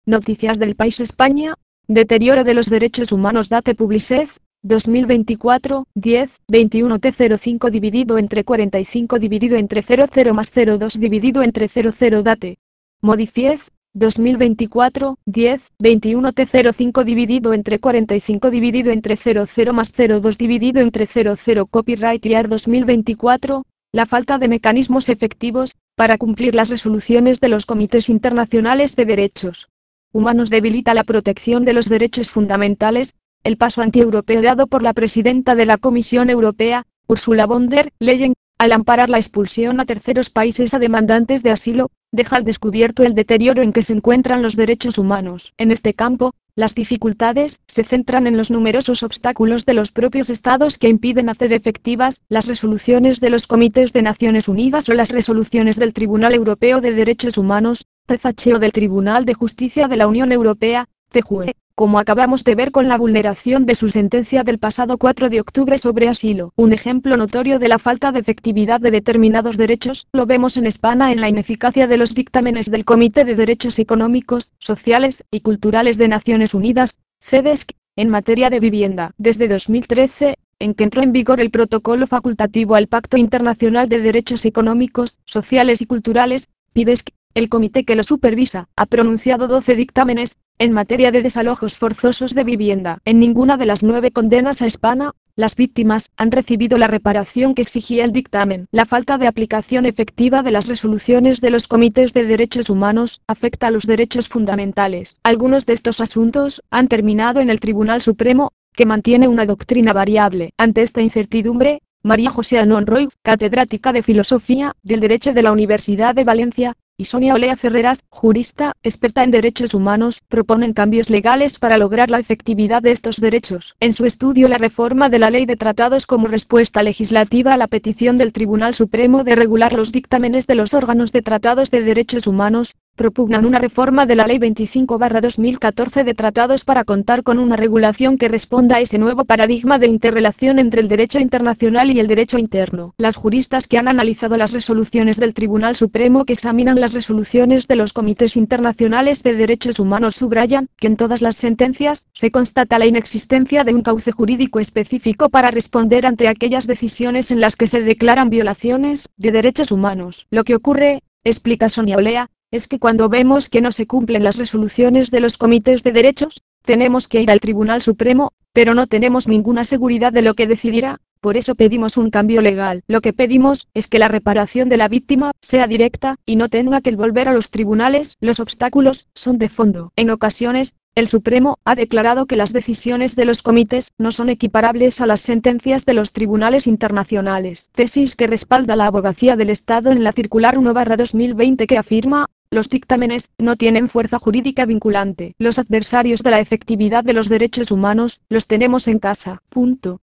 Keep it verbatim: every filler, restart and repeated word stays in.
Noticias del País España. Deterioro de los derechos humanos. Date Publicez. dos mil veinticuatro, diez, veintiuno T cero cinco dividido entre cuarenta y cinco dividido entre cero cero más cero dos dividido entre cero cero. Date. Modifiez. dos mil veinticuatro, diez, veintiuno T cero cinco dividido entre cuarenta y cinco dividido entre cero cero más cero dos dividido entre cero cero. Copyright Year dos mil veinticuatro. La falta de mecanismos efectivos para cumplir las resoluciones de los comités internacionales de derechos humanos debilita la protección de los derechos fundamentales. El paso antieuropeo dado por la presidenta de la Comisión Europea, Ursula von der Leyen, al amparar la expulsión a terceros países a demandantes de asilo, deja al descubierto el deterioro en que se encuentran los derechos humanos. En este campo, las dificultades se centran en los numerosos obstáculos de los propios estados que impiden hacer efectivas las resoluciones de los comités de Naciones Unidas o las resoluciones del Tribunal Europeo de Derechos Humanos, T C H o del Tribunal de Justicia de la Unión Europea, T J U E, como acabamos de ver con la vulneración de su sentencia del pasado cuatro de octubre sobre asilo. Un ejemplo notorio de la falta de efectividad de determinados derechos lo vemos en España en la ineficacia de los dictámenes del Comité de Derechos Económicos, Sociales y Culturales de Naciones Unidas, C D E S C, en materia de vivienda. Desde dos mil trece, en que entró en vigor el protocolo facultativo al Pacto Internacional de Derechos Económicos, Sociales y Culturales, P I D E S C, el comité que lo supervisa ha pronunciado doce dictámenes en materia de desalojos forzosos de vivienda. En ninguna de las nueve condenas a España, las víctimas han recibido la reparación que exigía el dictamen. La falta de aplicación efectiva de las resoluciones de los comités de derechos humanos afecta a los derechos fundamentales. Algunos de estos asuntos han terminado en el Tribunal Supremo, que mantiene una doctrina variable. Ante esta incertidumbre, María José Anon Roig, catedrática de Filosofía del Derecho de la Universidad de Valencia, y Sonia Olea Ferreras, jurista, experta en derechos humanos, proponen cambios legales para lograr la efectividad de estos derechos. En su estudio La reforma de la Ley de Tratados como respuesta legislativa a la petición del Tribunal Supremo de regular los dictámenes de los órganos de tratados de derechos humanos, propugnan una reforma de la Ley veinticinco barra dos mil catorce de tratados para contar con una regulación que responda a ese nuevo paradigma de interrelación entre el derecho internacional y el derecho interno. Las juristas que han analizado las resoluciones del Tribunal Supremo que examinan las resoluciones de los comités internacionales de derechos humanos subrayan que en todas las sentencias se constata la inexistencia de un cauce jurídico específico para responder ante aquellas decisiones en las que se declaran violaciones de derechos humanos. Lo que ocurre, explica Sonia Olea, es que cuando vemos que no se cumplen las resoluciones de los comités de derechos, tenemos que ir al Tribunal Supremo, pero no tenemos ninguna seguridad de lo que decidirá. Por eso pedimos un cambio legal. Lo que pedimos es que la reparación de la víctima sea directa y no tenga que volver a los tribunales. Los obstáculos son de fondo. En ocasiones, el Supremo ha declarado que las decisiones de los comités no son equiparables a las sentencias de los tribunales internacionales. Tesis que respalda la Abogacía del Estado en la Circular uno barra dos mil veinte que afirma: los dictámenes no tienen fuerza jurídica vinculante. Los adversarios de la efectividad de los derechos humanos los tenemos en casa. Punto.